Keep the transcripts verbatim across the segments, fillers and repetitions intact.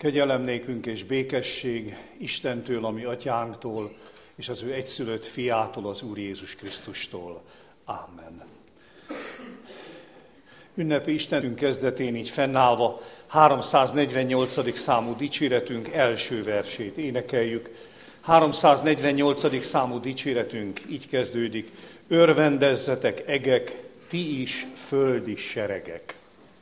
Kegyelem nékünk és békesség Istentől, a mi atyánktól, és az ő egyszülött fiától, az Úr Jézus Krisztustól. Ámen. Ünnepi Istenünk kezdetén így fennállva háromszáznegyvennyolcadik számú dicséretünk első versét énekeljük. háromszáznegyvennyolcadik számú dicséretünk így kezdődik: örvendezzetek egek, ti is földi seregek.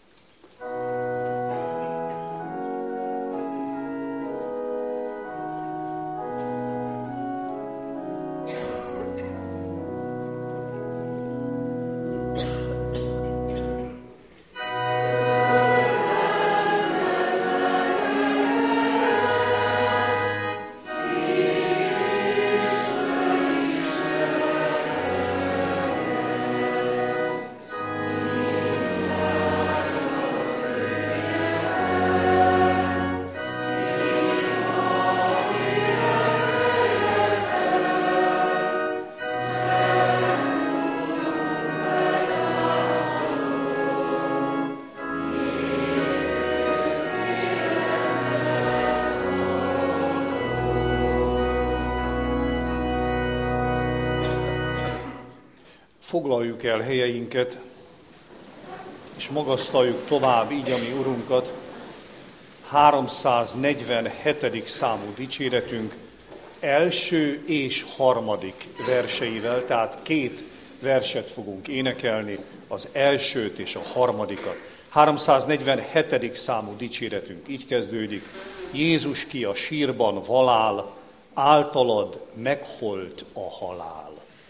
Foglaljuk el helyeinket, és magasztaljuk tovább így a mi Urunkat. háromszáznegyvenhetedik számú dicséretünk első és harmadik verseivel, tehát két verset fogunk énekelni, az elsőt és a harmadikat. háromszáznegyvenhetedik számú dicséretünk így kezdődik: Jézus ki a sírban valál, általad megholt a halál.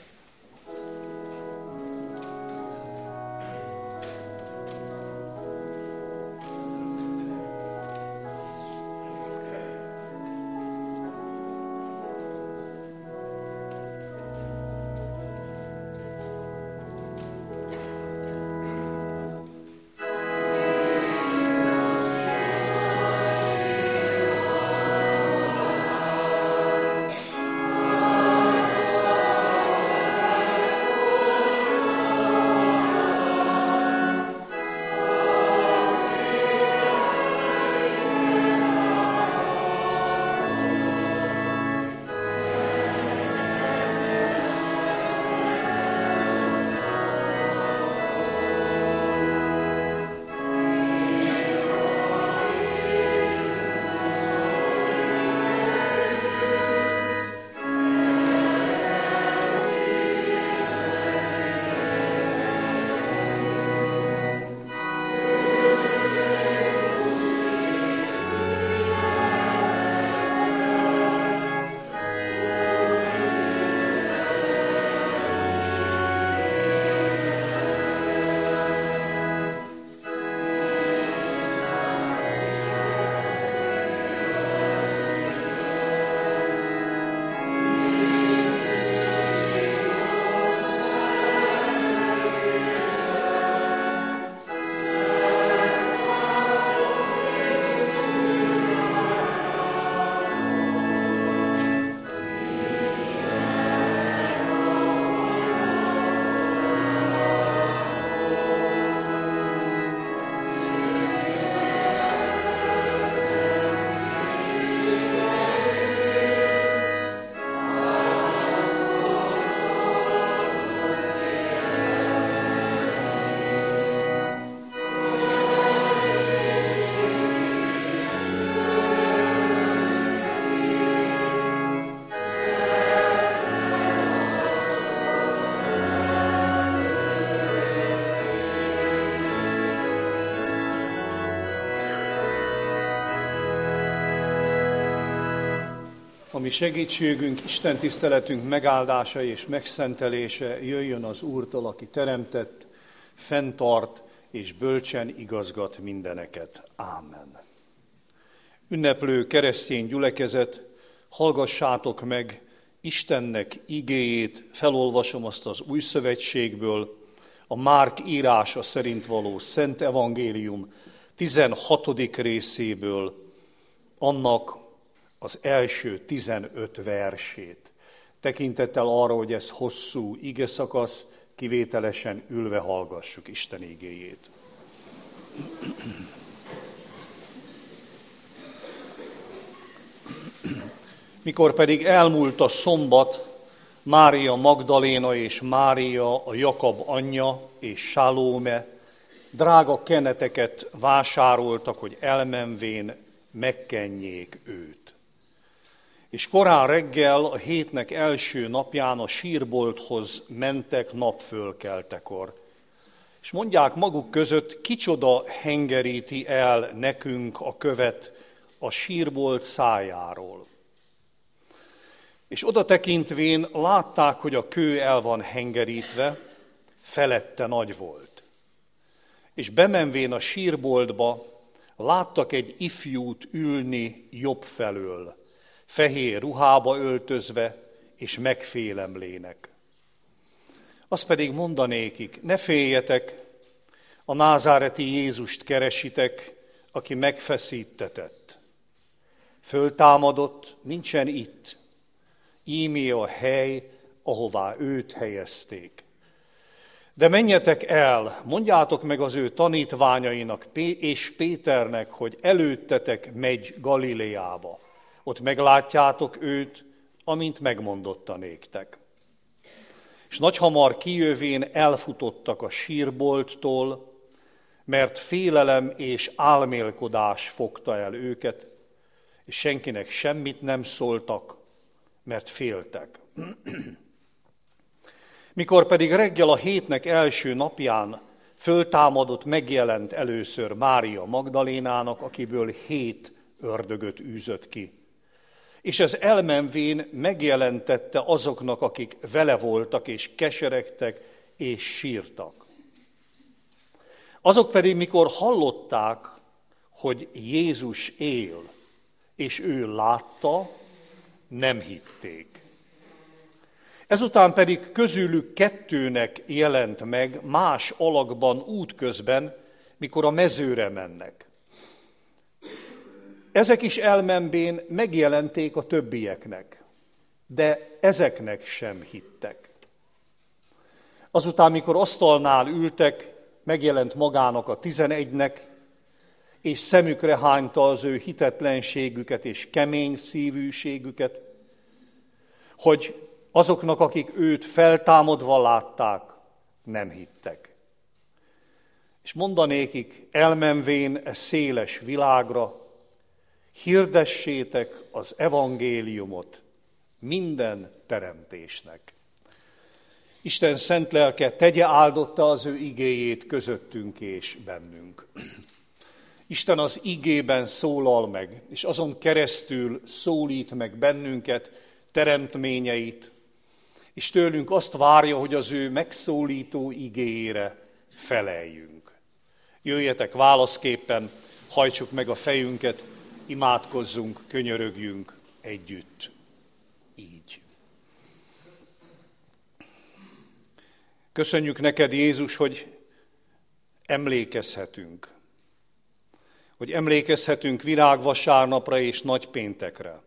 A mi segítségünk, Isten tiszteletünk megáldása és megszentelése jöjjön az Úrtól, aki teremtett, fenntart és bölcsen igazgat mindeneket. Ámen. Ünneplő keresztény gyülekezet, hallgassátok meg Istennek igéjét, felolvasom azt az Új Szövetségből, a Márk írása szerint való Szent Evangélium tizenhatodik részéből, annak az első tizenöt versét. Tekintettel arra, hogy ez hosszú igeszakasz, kivételesen ülve hallgassuk Isten igéjét. Mikor pedig elmúlt a szombat, Mária Magdaléna és Mária, a Jakab anyja és Sálóme drága keneteket vásároltak, hogy elmenvén megkenjék őt. És korán reggel, a hétnek első napján a sírbolthoz mentek napfölkeltekor. És mondják maguk között, kicsoda hengeríti el nekünk a követ a sírbolt szájáról. És oda tekintvén látták, hogy a kő el van hengerítve, felette nagy volt. És bemenvén a sírboltba láttak egy ifjút ülni jobb felől, fehér ruhába öltözve, és megfélemlének. Azt pedig mondanékik, ne féljetek, a názáreti Jézust keresitek, aki megfeszítetett. Föltámadott, nincsen itt, ímé a hely, ahová őt helyezték. De menjetek el, mondjátok meg az ő tanítványainak és Péternek, hogy előttetek megy Galileába. Ott meglátjátok őt, amint megmondotta néktek. És nagyhamar kijövén elfutottak a sírbolttól, mert félelem és álmélkodás fogta el őket, és senkinek semmit nem szóltak, mert féltek. Mikor pedig reggel a hétnek első napján föltámadott, megjelent először Mária Magdalénának, akiből hét ördögöt űzött ki. És ez elmenvén megjelentette azoknak, akik vele voltak, és keseregtek, és sírtak. Azok pedig, mikor hallották, hogy Jézus él, és ő látta, nem hitték. Ezután pedig közülük kettőnek jelent meg más alakban útközben, mikor a mezőre mennek. Ezek is elmenvén megjelenték a többieknek, de ezeknek sem hittek. Azután, mikor asztalnál ültek, megjelent magának a tizenegynek, és szemükre hányta az ő hitetlenségüket és kemény szívűségüket, hogy azoknak, akik őt feltámadva látták, nem hittek. És mondanékik, elmenvén e széles világra, hirdessétek az evangéliumot minden teremtésnek. Isten szent lelke tegye áldotta az ő igéjét közöttünk és bennünk. Isten az igében szólal meg, és azon keresztül szólít meg bennünket, teremtményeit, és tőlünk azt várja, hogy az ő megszólító igéjére feleljünk. Jöjjetek válaszképpen, hajtsuk meg a fejünket, imádkozzunk, könyörögjünk együtt. Így. Köszönjük neked, Jézus, hogy emlékezhetünk. Hogy emlékezhetünk virágvasárnapra és nagypéntekre.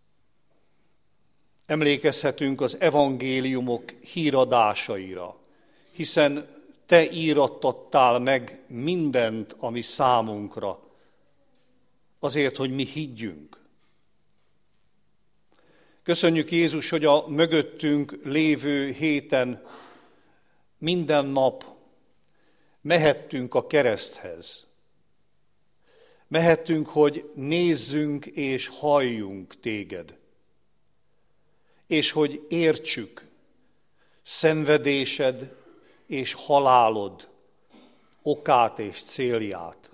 Emlékezhetünk az evangéliumok híradásaira, hiszen te írattattál meg mindent, ami számunkra, azért, hogy mi higgyünk. Köszönjük, Jézus, hogy a mögöttünk lévő héten minden nap mehettünk a kereszthez. Mehettünk, hogy nézzünk és halljunk téged. És hogy értsük szenvedésed és halálod okát és célját.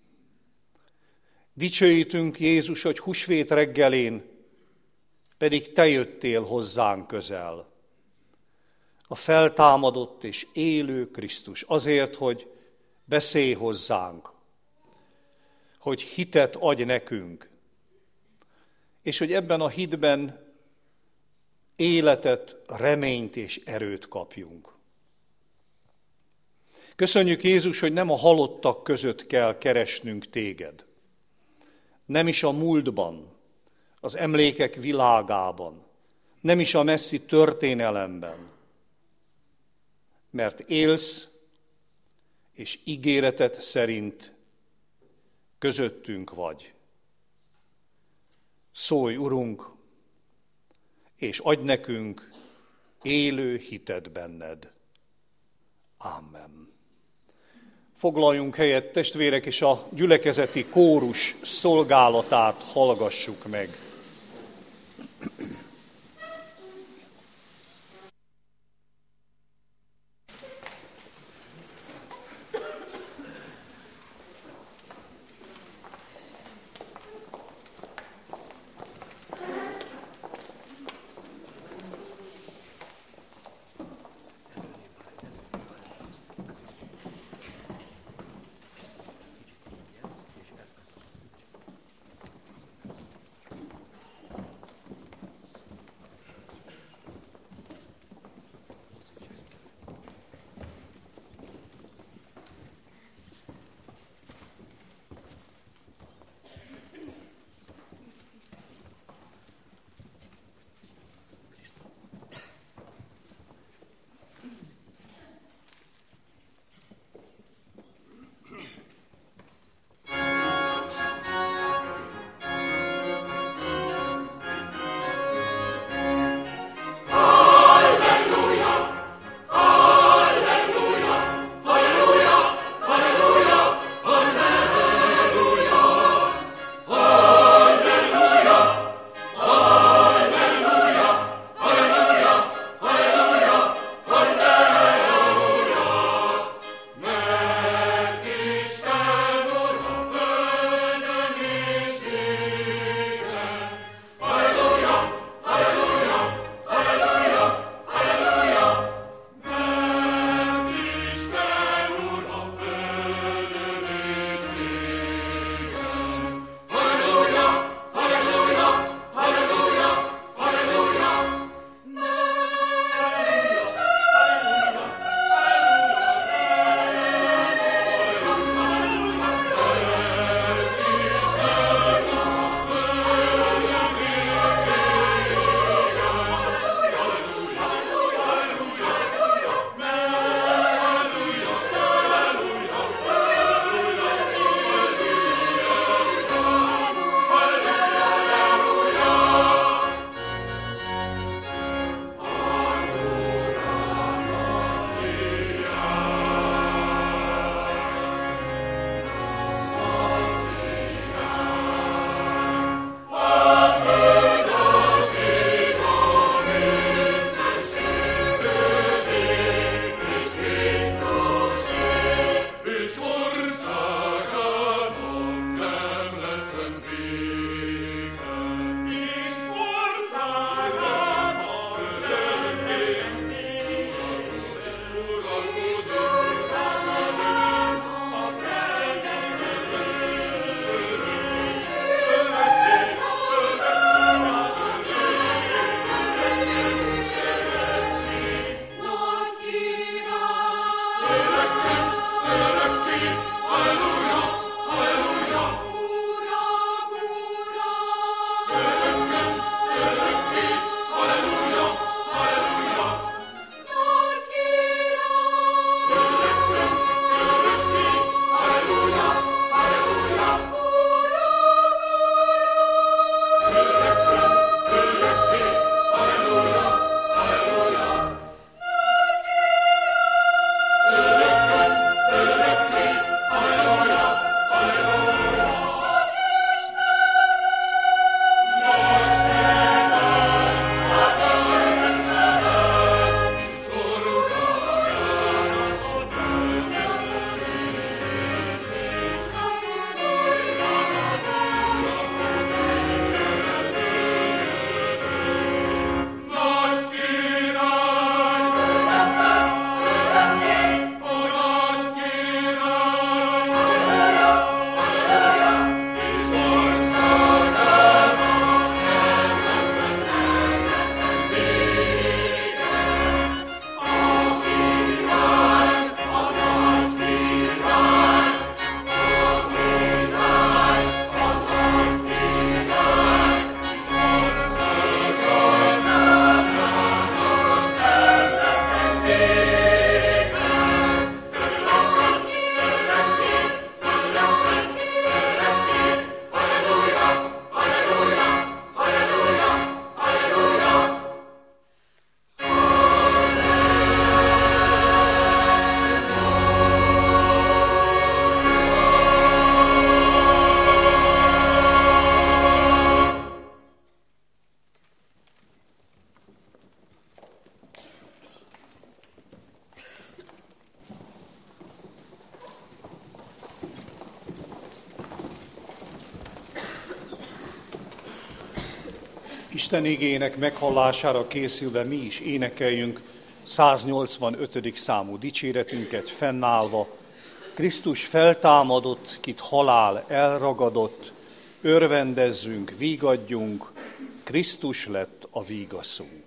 Dicsőítünk, Jézus, hogy húsvét reggelén pedig te jöttél hozzánk közel. A feltámadott és élő Krisztus azért, hogy beszélj hozzánk, hogy hitet adj nekünk, és hogy ebben a hitben életet, reményt és erőt kapjunk. Köszönjük, Jézus, hogy nem a halottak között kell keresnünk téged. Nem is a múltban, az emlékek világában, nem is a messzi történelemben, mert élsz, és ígéretet szerint közöttünk vagy. Szólj, Urunk, és adj nekünk élő hitet benned. Amen. Foglaljunk helyet, testvérek, és a gyülekezeti kórus szolgálatát hallgassuk meg. Isten igének meghallására készülve mi is énekeljünk száznyolcvanötödik számú dicséretünket fennállva. Krisztus feltámadott, kit halál elragadott, örvendezzünk, vígadjunk, Krisztus lett a vígaszunk.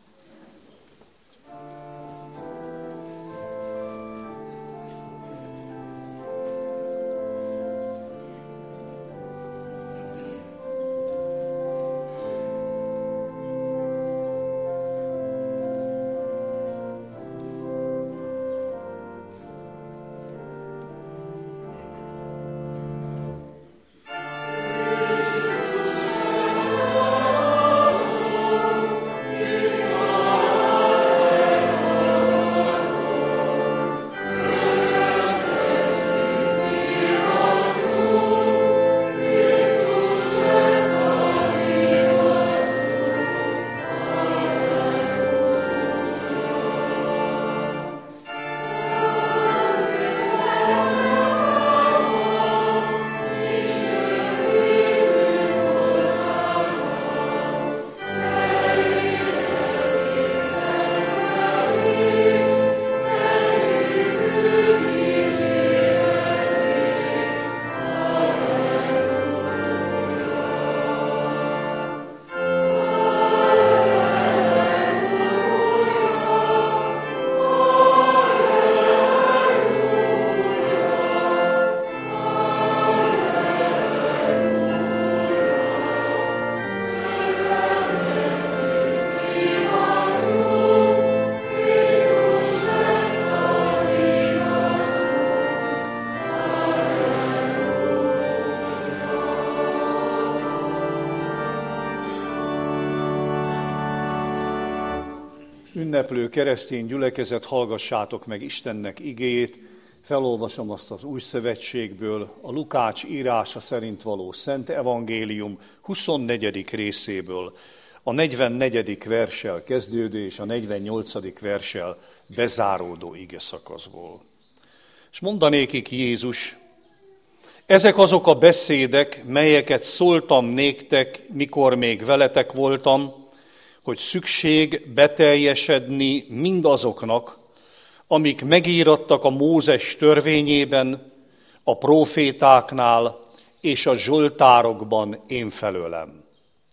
Ünneplő keresztény gyülekezet, hallgassátok meg Istennek igéjét, felolvasom azt az Új Szövetségből, a Lukács írása szerint való Szent Evangélium huszonnegyedik részéből, a negyvennegyedik verssel kezdődő és a negyvennyolcadik verssel bezáródó igeszakaszból. És mondanékik Jézus: ezek azok a beszédek, melyeket szóltam néktek, mikor még veletek voltam, hogy szükség beteljesedni mindazoknak, amik megírattak a Mózes törvényében, a prófétáknál és a zsoltárokban én felőlem.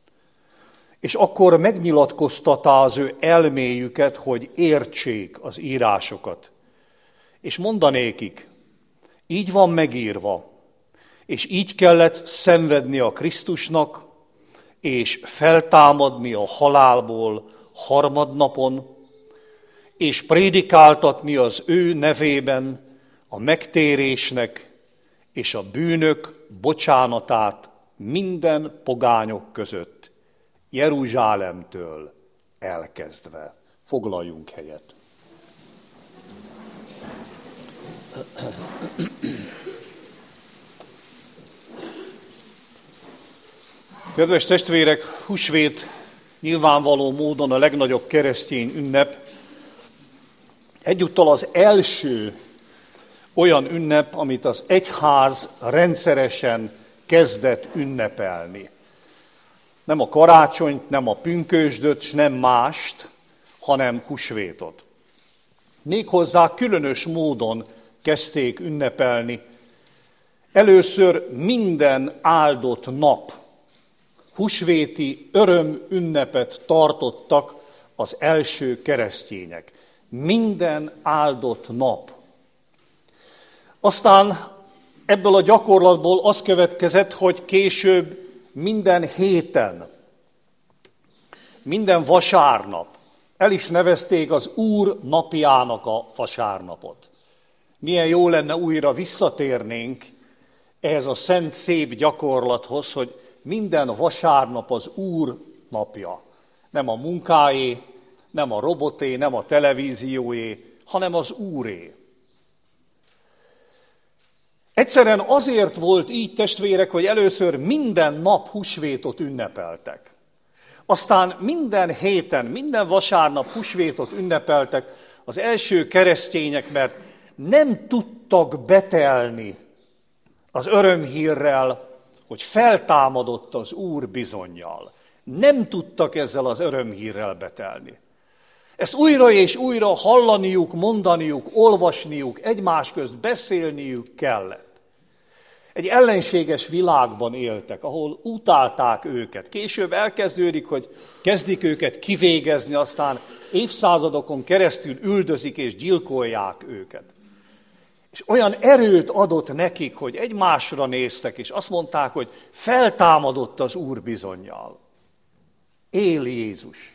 És akkor megnyilatkoztatá az ő elméjüket, hogy értsék az írásokat. És mondanékik: így van megírva, és így kellett szenvedni a Krisztusnak, és feltámadni a halálból harmadnapon, és prédikáltatni az ő nevében a megtérésnek és a bűnök bocsánatát minden pogányok között, Jeruzsálemtől elkezdve. Foglaljunk helyet. Kedves testvérek, húsvét nyilvánvaló módon a legnagyobb keresztény ünnep, egyúttal az első olyan ünnep, amit az egyház rendszeresen kezdett ünnepelni. Nem a karácsonyt, nem a pünkösdöt, s nem mást, hanem húsvétot. Méghozzá különös módon kezdték ünnepelni. Először minden áldott nap húsvéti örömünnepet tartottak az első keresztények. Minden áldott nap. Aztán ebből a gyakorlatból az következett, hogy később minden héten, minden vasárnap el is nevezték az Úr napjának a vasárnapot. Milyen jó lenne, újra visszatérnénk ehhez a szent szép gyakorlathoz, hogy minden vasárnap az Úr napja. Nem a munkáé, nem a roboté, nem a televízióé, hanem az Úré. Egyszerűen azért volt így, testvérek, hogy először minden nap húsvétot ünnepeltek. Aztán minden héten, minden vasárnap húsvétot ünnepeltek az első keresztények, mert nem tudtak betelni az örömhírrel, hogy feltámadott az Úr bizonnyal. nem tudtak ezzel az örömhírrel betelni. Ezt újra és újra hallaniuk, mondaniuk, olvasniuk, egymás közt beszélniük kellett. Egy ellenséges világban éltek, ahol utálták őket. Később elkezdődik, hogy kezdik őket kivégezni, aztán évszázadokon keresztül üldözik és gyilkolják őket. És olyan erőt adott nekik, hogy egymásra néztek, és azt mondták, hogy feltámadott az Úr bizonnyal. Él Jézus.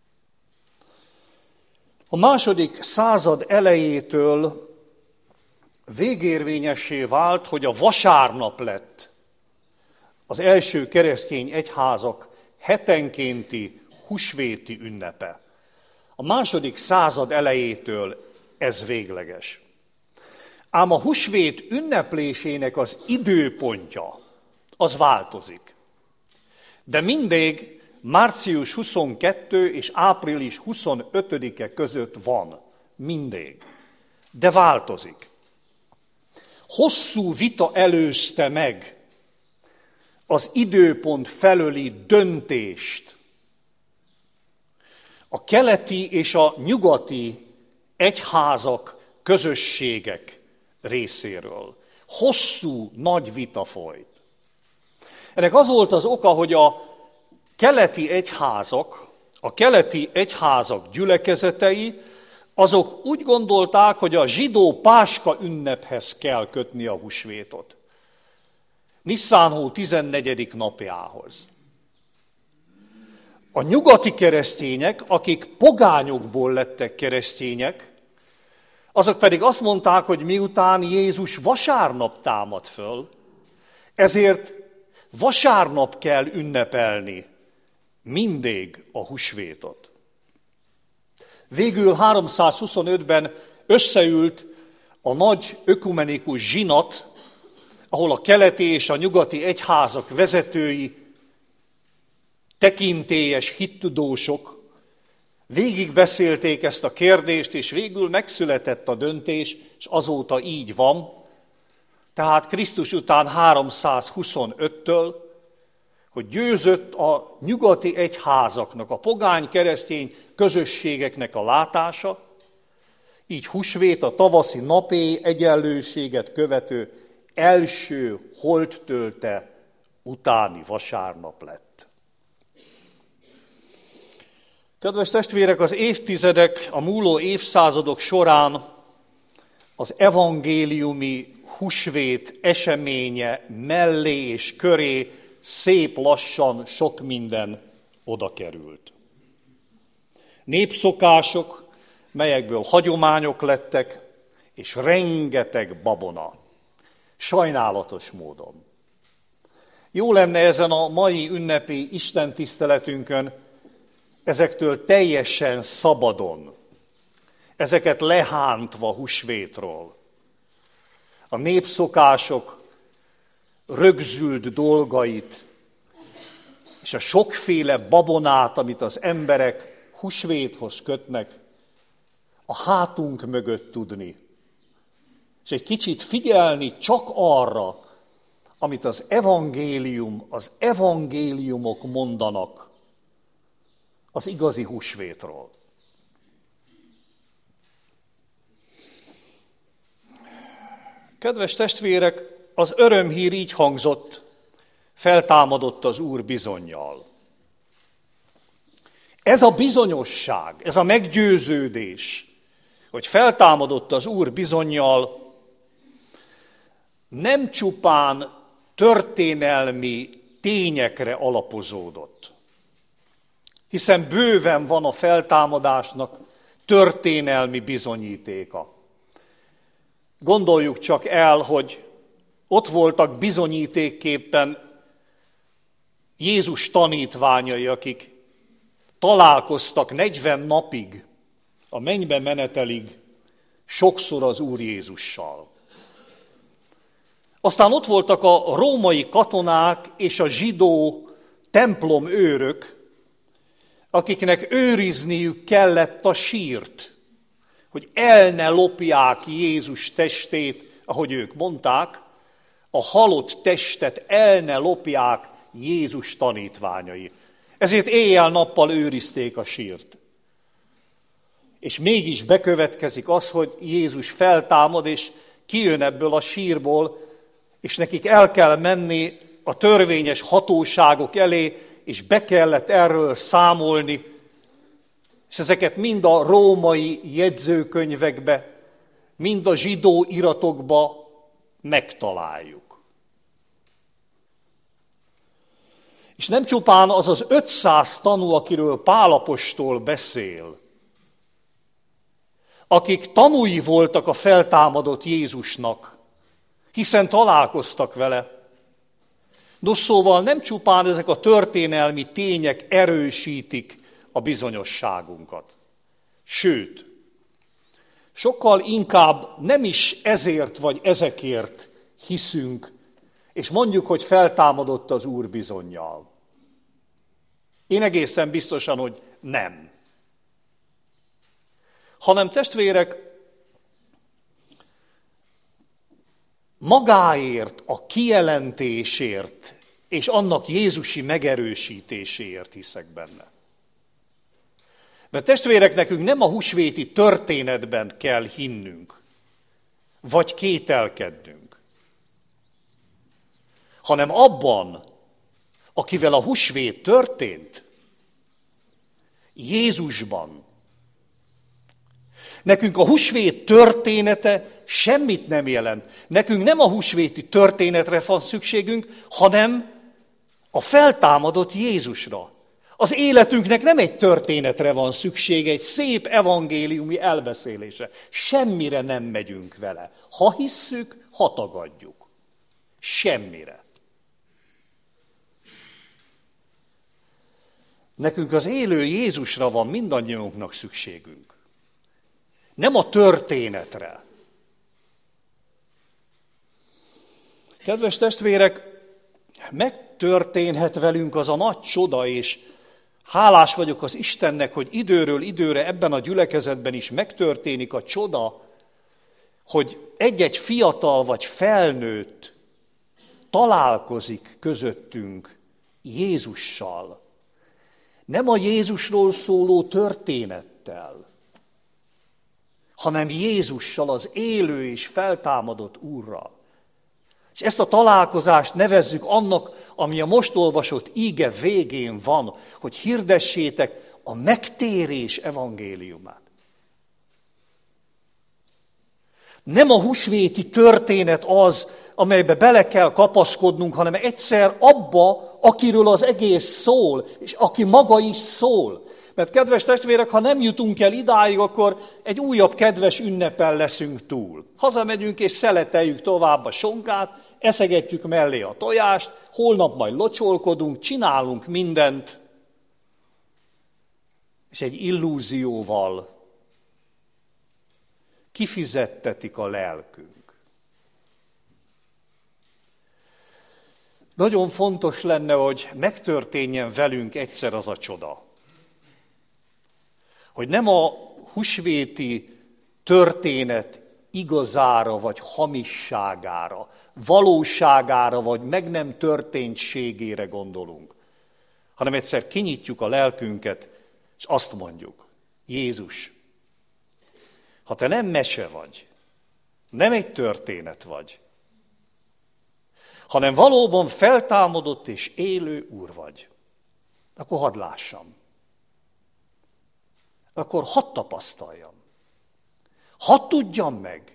A második század elejétől végérvényessé vált, hogy a vasárnap lett az első keresztény egyházak hetenkénti húsvéti ünnepe. A második század elejétől ez végleges. Ám a húsvét ünneplésének az időpontja, az változik. De mindig március huszonkettő és április huszonötödike között van. Mindig. De változik. Hosszú vita előzte meg az időpont felőli döntést. A keleti és a nyugati egyházak, közösségek részéről. Hosszú, nagy vita folyt. Ennek az volt az oka, hogy a keleti egyházak, a keleti egyházak gyülekezetei, azok úgy gondolták, hogy a zsidó Páska ünnephez kell kötni a húsvétot. Nisszánhó tizennegyedik napjához. A nyugati keresztények, akik pogányokból lettek keresztények, azok pedig azt mondták, hogy miután Jézus vasárnap támad föl, ezért vasárnap kell ünnepelni mindig a húsvétot. Végül háromszázhuszonötben összeült a nagy ökumenikus zsinat, ahol a keleti és a nyugati egyházak vezetői, tekintélyes hittudósok végigbeszélték ezt a kérdést, és végül megszületett a döntés, és azóta így van. Tehát Krisztus után háromszázhuszonöttől, hogy győzött a nyugati egyházaknak, a pogány keresztény közösségeknek a látása, így húsvét a tavaszi napéj egyenlőséget követő első holttölte utáni vasárnap lett. Kedves testvérek, az évtizedek, a múló évszázadok során az evangéliumi húsvét eseménye mellé és köré szép lassan sok minden oda került. Népszokások, melyekből hagyományok lettek, és rengeteg babona. Sajnálatos módon. Jó lenne ezen a mai ünnepi istentiszteletünkön ezektől teljesen szabadon, ezeket lehántva húsvétról. A népszokások rögzült dolgait, és a sokféle babonát, amit az emberek húsvéthoz kötnek, a hátunk mögött tudni. És egy kicsit figyelni csak arra, amit az evangélium, az evangéliumok mondanak az igazi húsvétról. Kedves testvérek, az örömhír így hangzott, feltámadott az Úr bizonnyal. Ez a bizonyosság, ez a meggyőződés, hogy feltámadott az Úr bizonnyal, nem csupán történelmi tényekre alapozódott, hiszen bőven van a feltámadásnak történelmi bizonyítéka. Gondoljuk csak el, hogy ott voltak bizonyítékképpen Jézus tanítványai, akik találkoztak negyven napig, a mennybe menetelig sokszor az Úr Jézussal. Aztán ott voltak a római katonák és a zsidó templomőrök, akiknek őrizniük kellett a sírt, hogy el ne lopják Jézus testét, ahogy ők mondták, a halott testet el ne lopják Jézus tanítványai. Ezért éjjel-nappal őrizték a sírt. És mégis bekövetkezik az, hogy Jézus feltámad, és kijön ebből a sírból, és nekik el kell menni a törvényes hatóságok elé, és be kellett erről számolni, és ezeket mind a római jegyzőkönyvekbe, mind a zsidó iratokba megtaláljuk. És nem csupán az az ötszáz tanú, akiről Pál apostol beszél, akik tanúi voltak a feltámadott Jézusnak, hiszen találkoztak vele. Nos, szóval nem csupán ezek a történelmi tények erősítik a bizonyosságunkat. Sőt, sokkal inkább nem is ezért vagy ezekért hiszünk, és mondjuk, hogy feltámadott az Úr bizonnyal. Én egészen biztosan, hogy nem. Hanem testvérek, magáért, a kijelentésért és annak jézusi megerősítéséért hiszek benne. Mert testvérek, nekünk nem a húsvéti történetben kell hinnünk, vagy kételkednünk, hanem abban, akivel a húsvét történt, Jézusban. Nekünk a húsvét története semmit nem jelent. Nekünk nem a húsvéti történetre van szükségünk, hanem a feltámadott Jézusra. Az életünknek nem egy történetre van szüksége, egy szép evangéliumi elbeszélése. Semmire nem megyünk vele. Ha hisszük, ha tagadjuk. Semmire. Nekünk az élő Jézusra van mindannyiunknak szükségünk. Nem a történetre. Kedves testvérek, megtörténhet velünk az a nagy csoda, és hálás vagyok az Istennek, hogy időről időre ebben a gyülekezetben is megtörténik a csoda, hogy egy-egy fiatal vagy felnőtt találkozik közöttünk Jézussal. Nem a Jézusról szóló történettel, hanem Jézussal, az élő és feltámadott Úrral. És ezt a találkozást nevezzük annak, ami a most olvasott íge végén van, hogy hirdessétek a megtérés evangéliumát. Nem a húsvéti történet az, amelybe bele kell kapaszkodnunk, hanem egyszer abba, akiről az egész szól, és aki maga is szól. Mert kedves testvérek, ha nem jutunk el idáig, akkor egy újabb kedves ünnepen leszünk túl. Hazamegyünk és szeleteljük tovább a sonkát, eszegetjük mellé a tojást, holnap majd locsolkodunk, csinálunk mindent, és egy illúzióval kifizettetik a lelkünk. Nagyon fontos lenne, hogy megtörténjen velünk egyszer az a csoda, hogy nem a húsvéti történet igazára vagy hamisságára, valóságára vagy meg nem történtségére gondolunk, hanem egyszer kinyitjuk a lelkünket, és azt mondjuk, Jézus, ha te nem mese vagy, nem egy történet vagy, hanem valóban feltámadott és élő Úr vagy, akkor hadd lássam. Akkor hadd tapasztaljam. Hadd tudjam meg.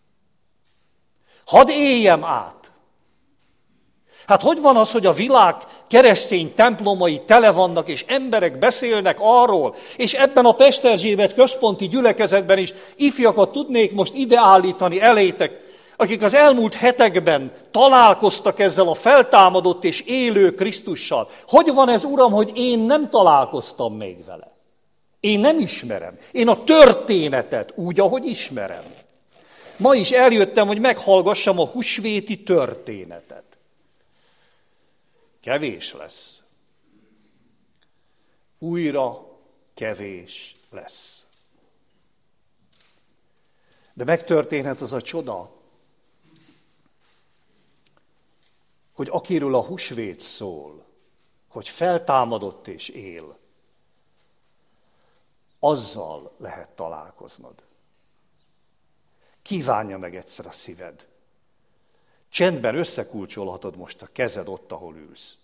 Hadd éljem át. Hát hogy van az, hogy a világ keresztény templomai tele vannak, és emberek beszélnek arról, és ebben a Pesterzsébet központi gyülekezetben is ifjakat tudnék most ideállítani elétek, akik az elmúlt hetekben találkoztak ezzel a feltámadott és élő Krisztussal. Hogy van ez, Uram, hogy én nem találkoztam még vele? Én nem ismerem. Én a történetet úgy, ahogy ismerem. Ma is eljöttem, hogy meghallgassam a húsvéti történetet. Kevés lesz. Újra kevés lesz. De megtörténhet az a csoda, hogy akiről a húsvét szól, hogy feltámadott és él, azzal lehet találkoznod. Kívánja meg egyszer a szíved. Csendben összekulcsolhatod most a kezed ott, ahol ülsz.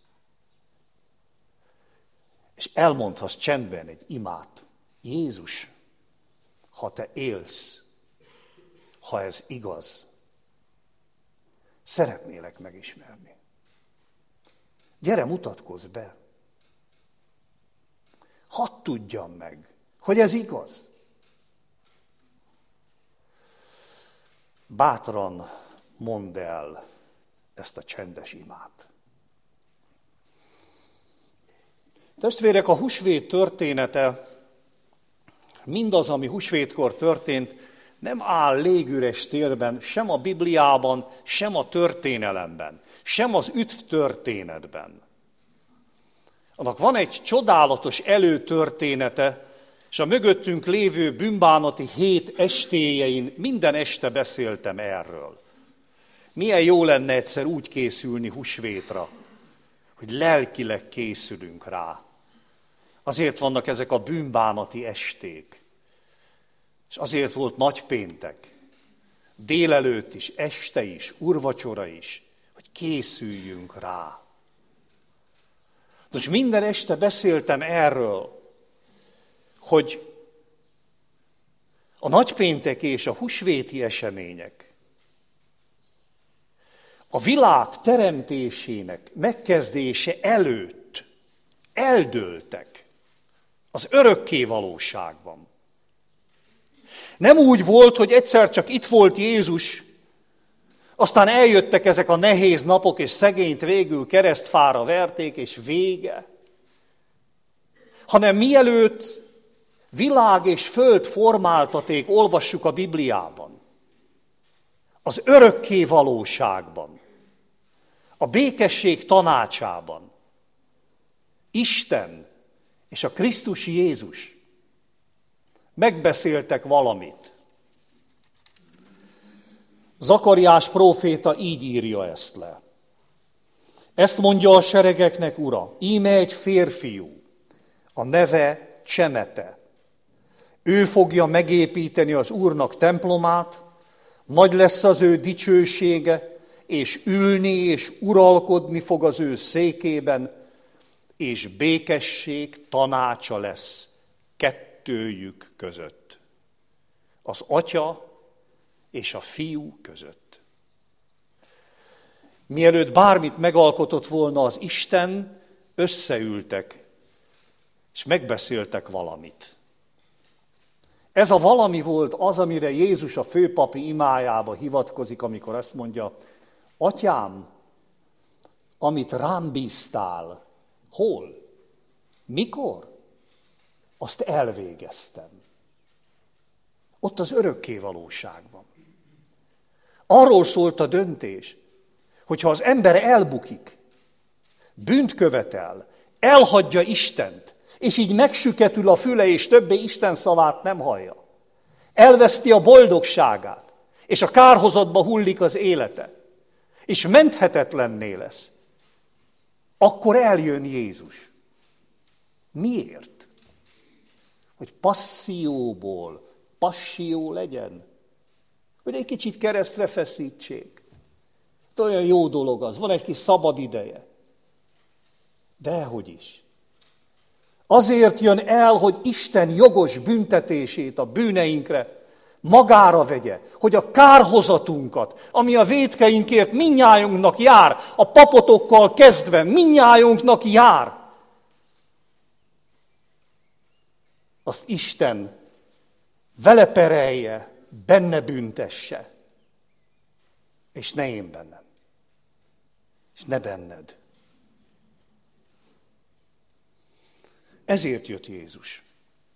És elmondhatsz csendben egy imát. Jézus, ha te élsz, ha ez igaz, szeretnélek megismerni. Gyere, mutatkozz be. Hadd tudjam meg, hogy ez igaz. Bátran mondd el ezt a csendes imát. Testvérek, a húsvét története, mindaz, ami húsvétkor történt, nem áll légüres térben, sem a Bibliában, sem a történelemben, sem az üdv történetben. Annak van egy csodálatos előtörténete, és a mögöttünk lévő bűnbánati hét estéjein minden este beszéltem erről. Milyen jó lenne egyszer úgy készülni húsvétra, hogy lelkileg készülünk rá. Azért vannak ezek a bűnbánati esték. És azért volt nagypéntek, délelőtt is, este is, úrvacsora is, hogy készüljünk rá. Most minden este beszéltem erről, hogy a nagypéntek és a húsvéti események a világ teremtésének megkezdése előtt eldőltek az örökké valóságban. Nem úgy volt, hogy egyszer csak itt volt Jézus, aztán eljöttek ezek a nehéz napok, és szegényt végül keresztfára verték, és vége. Hanem mielőtt világ és föld formáltaték, olvassuk a Bibliában. Az örökké valóságban, a békesség tanácsában Isten és a Krisztus Jézus megbeszéltek valamit. Zakariás próféta így írja ezt le. Ezt mondja a seregeknek Ura, íme egy férfiú, a neve Csemete. Ő fogja megépíteni az Úrnak templomát, nagy lesz az ő dicsősége, és ülni és uralkodni fog az ő székében, és békesség tanácsa lesz kettőjük között. Az Atya és a Fiú között. Mielőtt bármit megalkotott volna az Isten, összeültek, és megbeszéltek valamit. Ez a valami volt az, amire Jézus a főpapi imájába hivatkozik, amikor azt mondja, Atyám, amit rám bíztál, hol? Mikor? Azt elvégeztem. Ott az örökké valóságban. Arról szólt a döntés, hogyha az ember elbukik, bűnt követel, elhagyja Istent, és így megsüketül a füle, és többé Isten szavát nem hallja. Elveszti a boldogságát, és a kárhozatba hullik az élete, és menthetetlenné lesz. Akkor eljön Jézus. Miért? Hogy passzióból passió legyen. Hogy egy kicsit keresztre feszítsék. Olyan jó dolog az, van egy kis szabad ideje. Dehogy is. Azért jön el, hogy Isten jogos büntetését a bűneinkre magára vegye, hogy a kárhozatunkat, ami a vétkeinkért mindnyájunknak jár, a papotokkal kezdve mindnyájunknak jár, azt Isten vele perelje, benne büntesse, és ne én bennem, és ne benned. Ezért jött Jézus.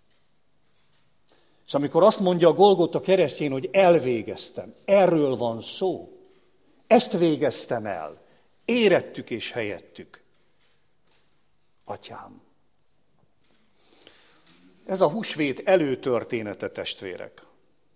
És amikor azt mondja a Golgota keresztjén, hogy elvégeztem, erről van szó, ezt végeztem el, érettük és helyettük. Atyám. Ez a húsvét előtörténete, testvérek.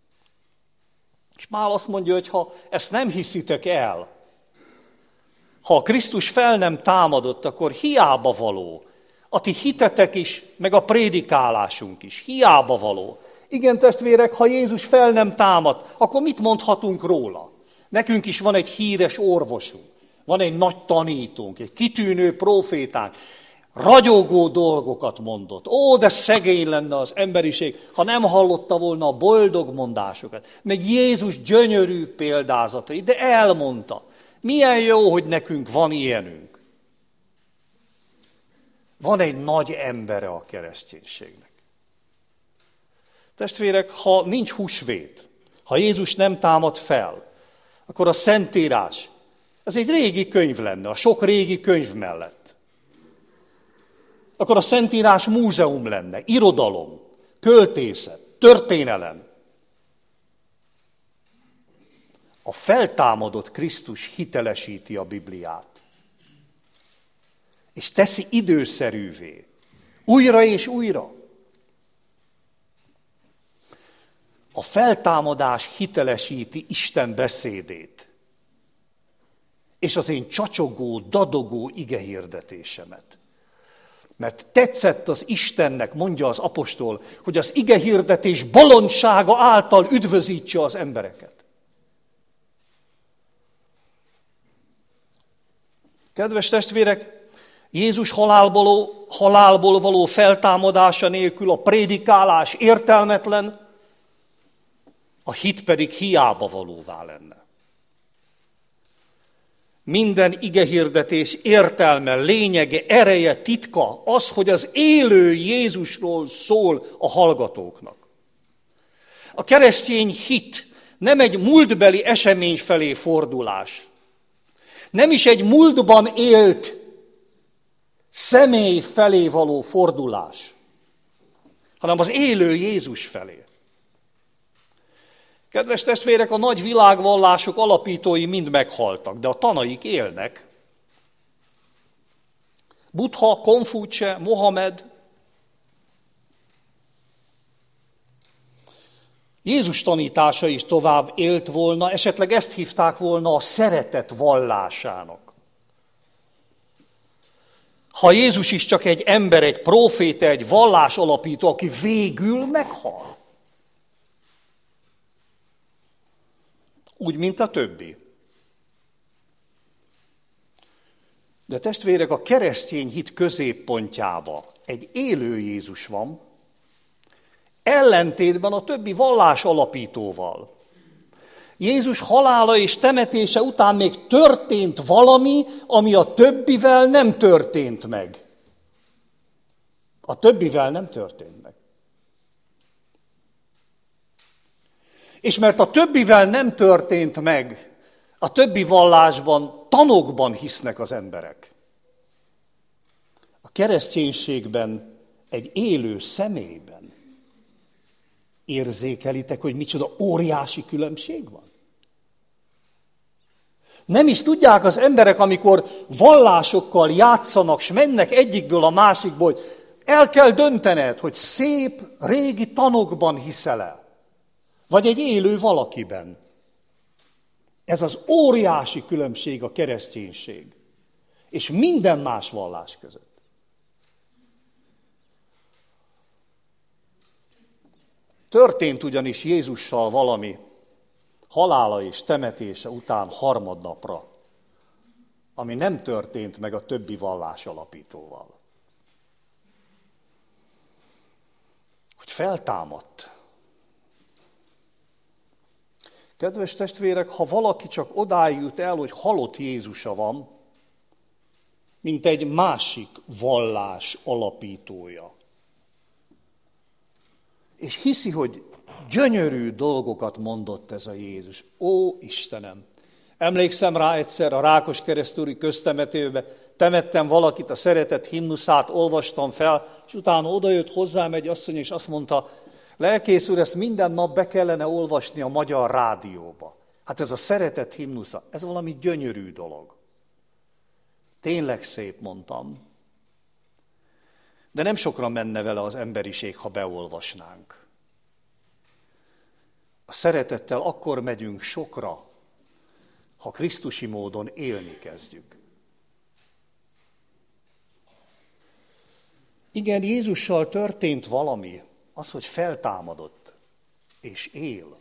És Pál azt mondja, hogy ha ezt nem hiszitek el, ha a Krisztus fel nem támadott, akkor hiába való. A ti hitetek is, meg a prédikálásunk is. Hiába való. Igen, testvérek, ha Jézus fel nem támad, akkor mit mondhatunk róla? Nekünk is van egy híres orvosunk, van egy nagy tanítónk, egy kitűnő prófétánk, ragyogó dolgokat mondott. Ó, de szegény lenne az emberiség, ha nem hallotta volna a boldog mondásokat. Meg Jézus gyönyörű példázatai, de elmondta. Milyen jó, hogy nekünk van ilyenünk. Van egy nagy embere a kereszténységnek. Testvérek, ha nincs húsvét, ha Jézus nem támad fel, akkor a Szentírás, ez egy régi könyv lenne, a sok régi könyv mellett. Akkor a Szentírás múzeum lenne, irodalom, költészet, történelem. A feltámadott Krisztus hitelesíti a Bibliát, és teszi időszerűvé, újra és újra. A feltámadás hitelesíti Isten beszédét, és az én csacsogó, dadogó igehirdetésemet. Mert tetszett az Istennek, mondja az apostol, hogy az igehirdetés bolondsága által üdvözítse az embereket. Kedves testvérek, Jézus halálból, halálból való feltámadása nélkül a prédikálás értelmetlen, a hit pedig hiába valóvá lenne. Minden igehirdetés értelme, lényege, ereje, titka az, hogy az élő Jézusról szól a hallgatóknak. A keresztény hit nem egy múltbeli esemény felé fordulás, nem is egy múltban élt személy felé való fordulás, hanem az élő Jézus felé. Kedves testvérek, a nagy világvallások alapítói mind meghaltak, de a tanaik élnek. Buddha, Konfúcse, Mohamed. Jézus tanítása is tovább élt volna, esetleg ezt hívták volna a szeretet vallásának. Ha Jézus is csak egy ember, egy próféta, egy vallás alapító, aki végül meghal. Úgy, mint a többi. De testvérek, a keresztény hit középpontjába egy élő Jézus van, ellentétben a többi vallás alapítóval. Jézus halála és temetése után még történt valami, ami a többivel nem történt meg. A többivel nem történt meg. És mert a többivel nem történt meg, a többi vallásban, tanokban hisznek az emberek. A kereszténységben egy élő személyben érzékelitek, hogy micsoda óriási különbség van? Nem is tudják az emberek, amikor vallásokkal játszanak, s mennek egyikből a másikból, hogy el kell döntened, hogy szép, régi tanokban hiszel el, vagy egy élő valakiben. Ez az óriási különbség a kereszténység, és minden más vallás között. Történt ugyanis Jézussal valami halála és temetése után harmadnapra, ami nem történt meg a többi vallás alapítóval. Hogy feltámadt. Kedves testvérek, ha valaki csak odáig jut el, hogy halott Jézusa van, mint egy másik vallás alapítója, és hiszi, hogy gyönyörű dolgokat mondott ez a Jézus. Ó, Istenem! Emlékszem rá egyszer a Rákoskeresztúri köztemetőbe, temettem valakit, a szeretet himnuszát olvastam fel, és utána odajött hozzám egy asszony, és azt mondta, lelkész úr, ezt minden nap be kellene olvasni a Magyar Rádióba. Hát ez a szeretet himnusza, ez valami gyönyörű dolog. Tényleg szép, mondtam. De nem sokra menne vele az emberiség, ha beolvasnánk. A szeretettel akkor megyünk sokra, ha krisztusi módon élni kezdjük. Igen, Jézussal történt valami, az, hogy feltámadott és él.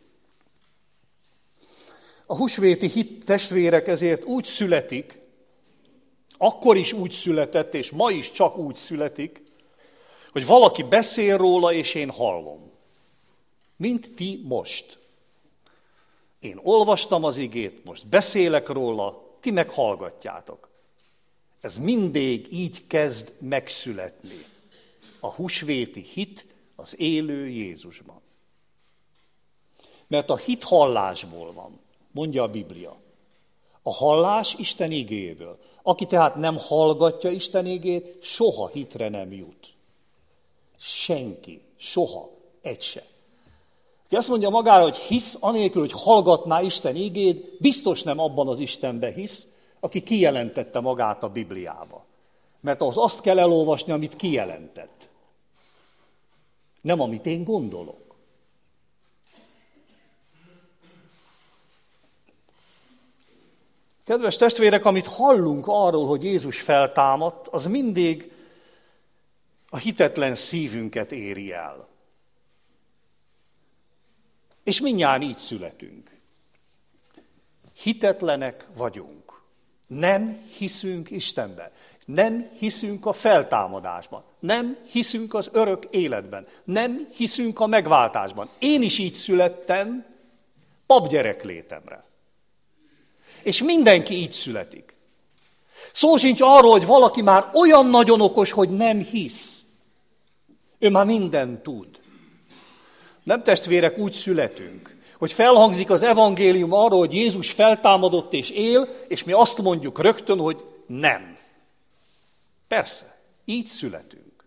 A húsvéti hit, testvérek, ezért úgy születik, akkor is úgy született, és ma is csak úgy születik, hogy valaki beszél róla, és én hallom. Mint ti most. Én olvastam az igét, most beszélek róla, ti meg hallgatjátok. Ez mindig így kezd megszületni. A húsvéti hit az élő Jézusban. Mert a hit hallásból van, mondja a Biblia. A hallás Isten igéből. Aki tehát nem hallgatja Isten igét, soha hitre nem jut. Senki, soha, egy se. Aki azt mondja magára, hogy hisz, anélkül, hogy hallgatná Isten igét, biztos nem abban az Istenbe hisz, aki kijelentette magát a Bibliába. Mert ahhoz azt kell elolvasni, amit kijelentett. Nem amit én gondolok. Kedves testvérek, amit hallunk arról, hogy Jézus feltámadt, az mindig a hitetlen szívünket éri el. És mindnyájan így születünk. Hitetlenek vagyunk. Nem hiszünk Istenben. Nem hiszünk a feltámadásban. Nem hiszünk az örök életben. Nem hiszünk a megváltásban. Én is így születtem papgyerek létemre. És mindenki így születik. Szó sincs arról, hogy valaki már olyan nagyon okos, hogy nem hisz. Ő már mindent tud. Nem, testvérek, úgy születünk, hogy felhangzik az evangélium arról, hogy Jézus feltámadott és él, és mi azt mondjuk rögtön, hogy nem. Persze, így születünk.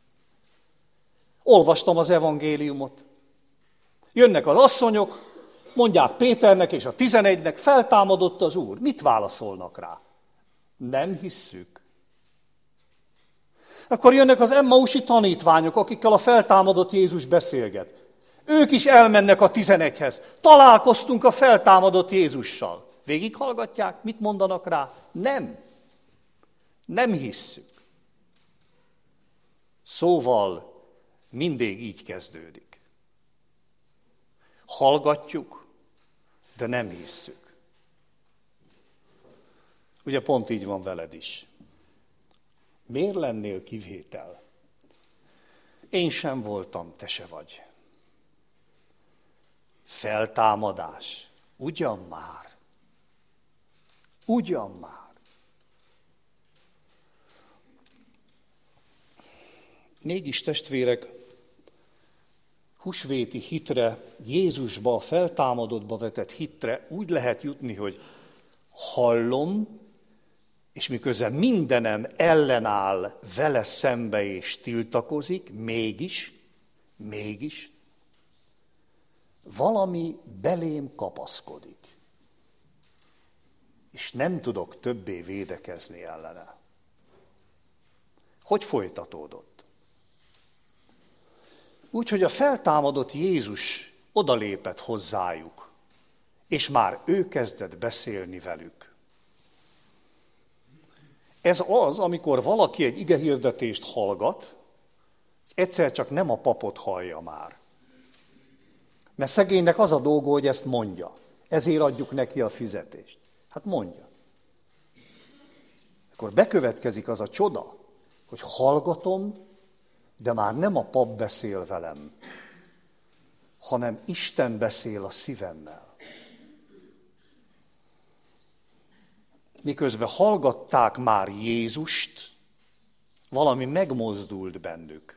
Olvastam az evangéliumot. Jönnek az asszonyok, mondják Péternek és a tizenegynek, feltámadott az Úr. Mit válaszolnak rá? Nem hisszük. Akkor jönnek az emmausi tanítványok, akikkel a feltámadott Jézus beszélget. Ők is elmennek a tizenegyhez. Találkoztunk a feltámadott Jézussal. Végighallgatják, mit mondanak rá? Nem. Nem hisszük. Szóval mindig így kezdődik. Hallgatjuk, de nem hisszük. Ugye pont így van veled is. Miért lennél kivétel? Én sem voltam, te se vagy. Feltámadás. Ugyan már. Ugyan már. Mégis, testvérek, húsvéti hitre, Jézusba, a feltámadottba vetett hitre úgy lehet jutni, hogy hallom, és miközben mindenem ellenáll vele szembe és tiltakozik, mégis, mégis, valami belém kapaszkodik, és nem tudok többé védekezni ellene. Hogy folytatódott? Úgy, hogy a feltámadott Jézus odalépett hozzájuk, és már ő kezdett beszélni velük. Ez az, amikor valaki egy igehirdetést hallgat, egyszer csak nem a papot hallja már. Mert szegénynek az a dolga, hogy ezt mondja. Ezért adjuk neki a fizetést. Hát mondja. Akkor bekövetkezik az a csoda, hogy hallgatom, de már nem a pap beszél velem, hanem Isten beszél a szívemmel. Miközben hallgatták már Jézust, valami megmozdult bennük.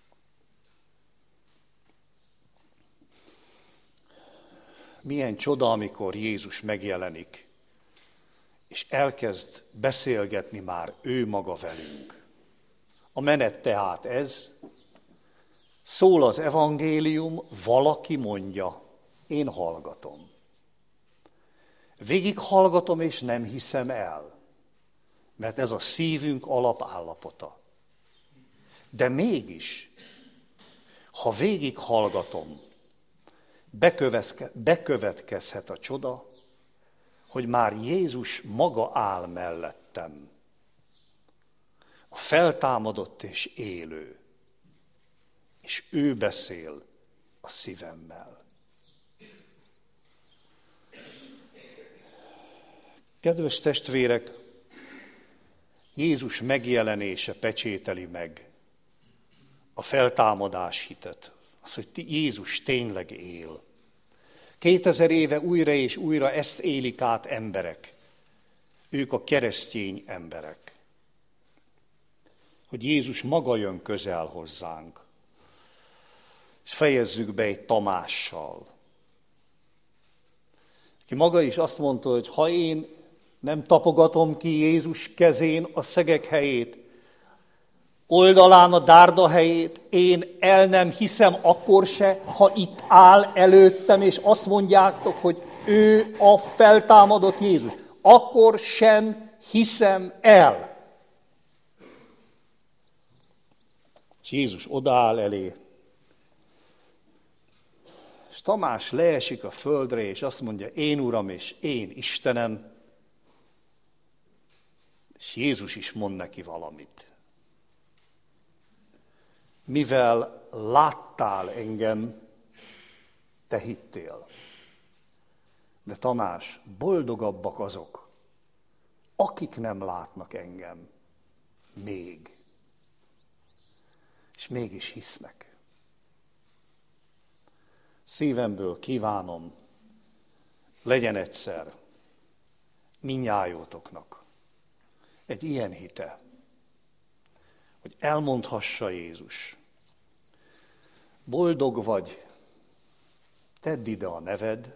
Milyen csoda, amikor Jézus megjelenik, és elkezd beszélgetni már ő maga velünk. A menet tehát ez, szól az evangélium, valaki mondja, én hallgatom. Végig hallgatom, és nem hiszem el, mert ez a szívünk alapállapota. De mégis, ha végig hallgatom, bekövetkezhet a csoda, hogy már Jézus maga áll mellettem. a feltámadott és élő, és ő beszél a szívemmel. Kedves testvérek, Jézus megjelenése pecsételi meg a feltámadás hitet. Az, hogy Jézus tényleg él. Kétezer éve újra és újra ezt élik át emberek. Ők a keresztény emberek. Hogy Jézus maga jön közel hozzánk. És fejezzük be egy Tamással. Ki maga is azt mondta, hogy ha én nem tapogatom ki Jézus kezén a szegek helyét, oldalán a dárda helyét, én el nem hiszem akkor se, ha itt áll előttem, és azt mondjátok, hogy ő a feltámadott Jézus. Akkor sem hiszem el. És Jézus odaáll elé, és Tamás leesik a földre, és azt mondja, én Uram és én Istenem, és Jézus is mond neki valamit. Mivel láttál engem, te hittél. De Tamás, boldogabbak azok, akik nem látnak engem még, és mégis hisznek. Szívemből kívánom, legyen egyszer mindnyájótoknak egy ilyen hite, hogy elmondhassa Jézus, boldog vagy, tedd ide a neved,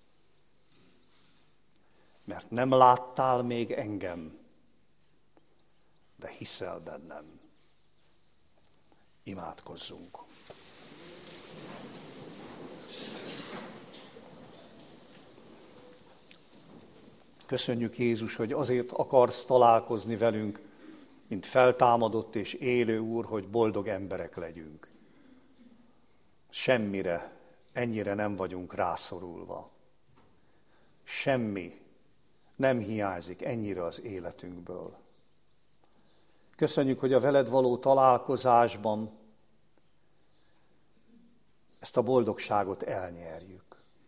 mert nem láttál még engem, de hiszel bennem. Imádkozzunk. Köszönjük, Jézus, hogy azért akarsz találkozni velünk, mint feltámadott és élő Úr, hogy boldog emberek legyünk. Semmire, ennyire nem vagyunk rászorulva. Semmi nem hiányzik ennyire az életünkből. Köszönjük, hogy a veled való találkozásban ezt a boldogságot elnyerjük.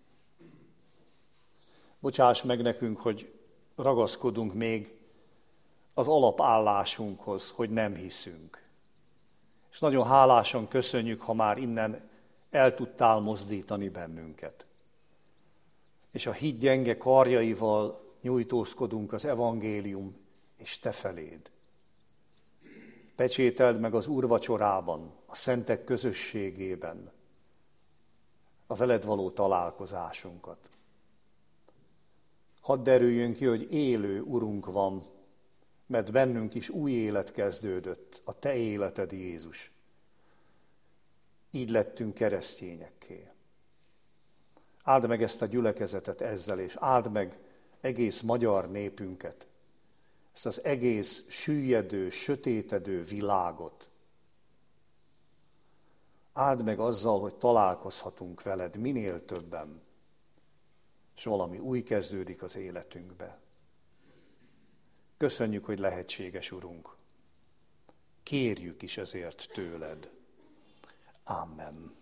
Bocsáss meg nekünk, hogy ragaszkodunk még az alapállásunkhoz, hogy nem hiszünk. És nagyon hálásan köszönjük, ha már innen el tudtál mozdítani bennünket. És a hit gyenge karjaival nyújtózkodunk az evangélium és te feléd. Pecsételd meg az úrvacsorában, a szentek közösségében a veled való találkozásunkat. Hadd derüljön ki, hogy élő Urunk van, mert bennünk is új élet kezdődött, a te életed, Jézus. Így lettünk keresztényekké. Áld meg ezt a gyülekezetet ezzel, és áld meg egész magyar népünket, ezt az egész süllyedő, sötétedő világot. Áld meg azzal, hogy találkozhatunk veled minél többen, és valami új kezdődik az életünkbe. Köszönjük, hogy lehetséges, Urunk. Kérjük is ezért tőled. Amen.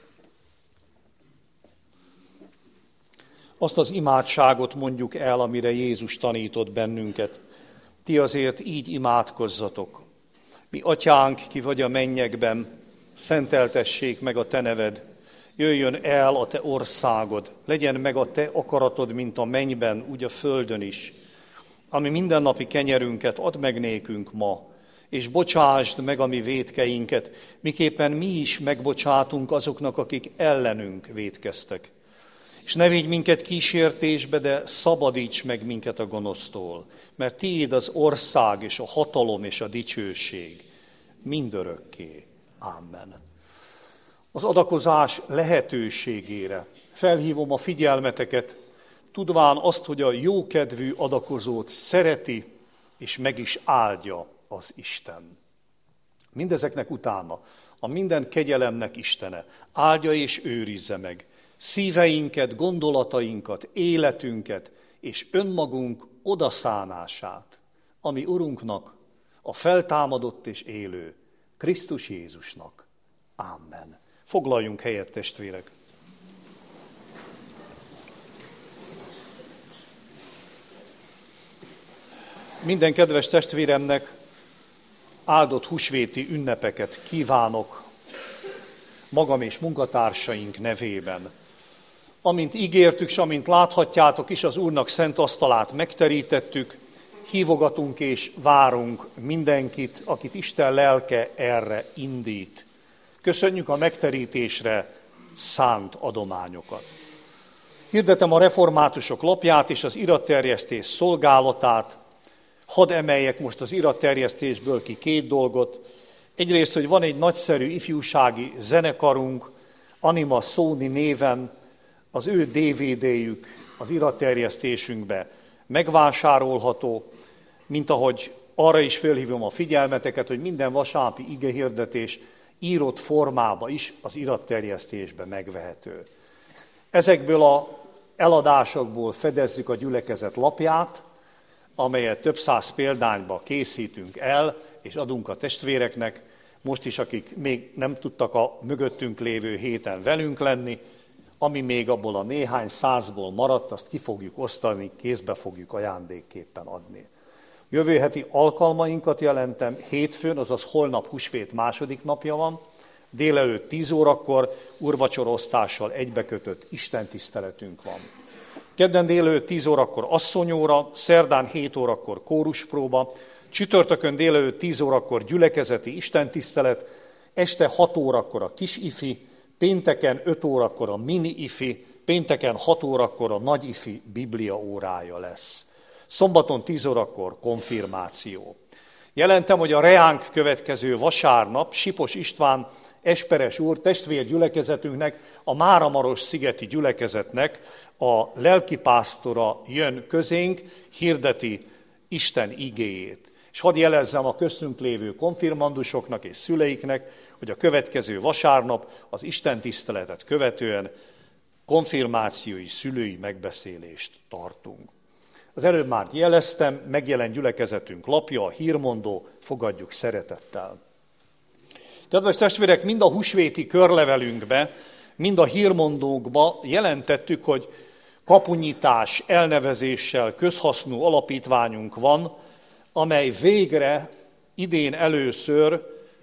Azt az imádságot mondjuk el, amire Jézus tanított bennünket. Ti azért így imádkozzatok. Mi atyánk, ki vagy a mennyekben, szenteltessék meg a te neved. Jöjjön el a te országod, legyen meg a te akaratod, mint a mennyben, úgy a földön is. Ami mindennapi kenyerünket add meg nékünk ma, és bocsásd meg a mi vétkeinket, miképpen mi is megbocsátunk azoknak, akik ellenünk vétkeztek. És ne vigy minket kísértésbe, de szabadíts meg minket a gonosztól, mert tiéd az ország és a hatalom és a dicsőség mindörökké. Amen. Az adakozás lehetőségére felhívom a figyelmeteket, tudván azt, hogy a jókedvű adakozót szereti és meg is áldja az Isten. Mindezeknek utána a minden kegyelemnek Istene áldja és őrizze meg szíveinket, gondolatainkat, életünket és önmagunk odaszánását, ami Urunknak, a feltámadott és élő Krisztus Jézusnak. Amen. Foglaljunk helyet, testvérek! Minden kedves testvéremnek áldott húsvéti ünnepeket kívánok magam és munkatársaink nevében. Amint ígértük, és amint láthatjátok is, az Úrnak szent asztalát megterítettük, hívogatunk és várunk mindenkit, akit Isten lelke erre indít. Köszönjük a megterítésre szánt adományokat. Hirdetem a reformátusok lapját és az iratterjesztés szolgálatát. Hadd emeljek most az iratterjesztésből ki két dolgot. Egyrészt, hogy van egy nagyszerű ifjúsági zenekarunk, Anima Sony néven, az ő dé vé dé-jük az iratterjesztésünkbe megvásárolható, mint ahogy arra is felhívom a figyelmeteket, hogy minden vasárnapi igehirdetés írott formába is az iratterjesztésbe megvehető. Ezekből az eladásokból fedezzük a gyülekezet lapját, amelyet több száz példányba készítünk el, és adunk a testvéreknek, most is, akik még nem tudtak a mögöttünk lévő héten velünk lenni, ami még abból a néhány százból maradt, azt ki fogjuk osztani, kézbe fogjuk ajándékképpen adni. Jövő heti alkalmainkat jelentem, hétfőn, azaz holnap húsvét második napja van, délelőtt tíz órakor úrvacsorosztással egybekötött istentiszteletünk van. Kedden délelőtt tíz órakor asszonyóra, szerdán hét órakor kóruspróba, csütörtökön délelőtt tíz órakor gyülekezeti istentisztelet, este hat órakor a kis ifi, pénteken öt órakor a mini ifi, pénteken hat órakor a nagy ifi biblia órája lesz. Szombaton tíz órakor konfirmáció. Jelentem, hogy a reánk következő vasárnap Sipos István Esperes úr testvérgyülekezetünknek, a Máramaros szigeti gyülekezetnek a lelkipásztora jön közénk, hirdeti Isten igéjét. És hadd jelezzem a köztünk lévő konfirmandusoknak és szüleiknek, hogy a következő vasárnap az istentiszteletet követően konfirmációi, szülői megbeszélést tartunk. Az előbb már jeleztem, megjelent gyülekezetünk lapja, a hírmondó, fogadjuk szeretettel. Kedves testvérek, mind a húsvéti körlevelünkbe, mind a hírmondókba jelentettük, hogy kapunyitás elnevezéssel közhasznú alapítványunk van, amely végre idén először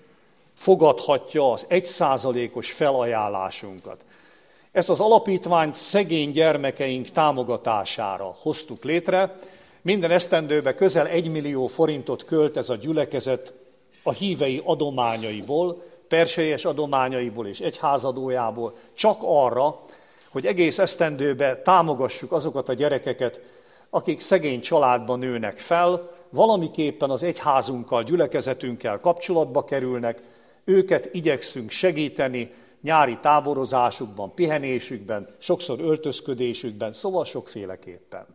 fogadhatja az egy százalékos felajánlásunkat. Ezt az alapítványt szegény gyermekeink támogatására hoztuk létre. Minden esztendőben közel egy millió forintot költ ez a gyülekezet a hívei adományaiból, perselyes adományaiból és egyházadójából, csak arra, hogy egész esztendőben támogassuk azokat a gyerekeket, akik szegény családban nőnek fel, valamiképpen az egyházunkkal, gyülekezetünkkel kapcsolatba kerülnek, őket igyekszünk segíteni nyári táborozásukban, pihenésükben, sokszor öltözködésükben, szóval sokféleképpen.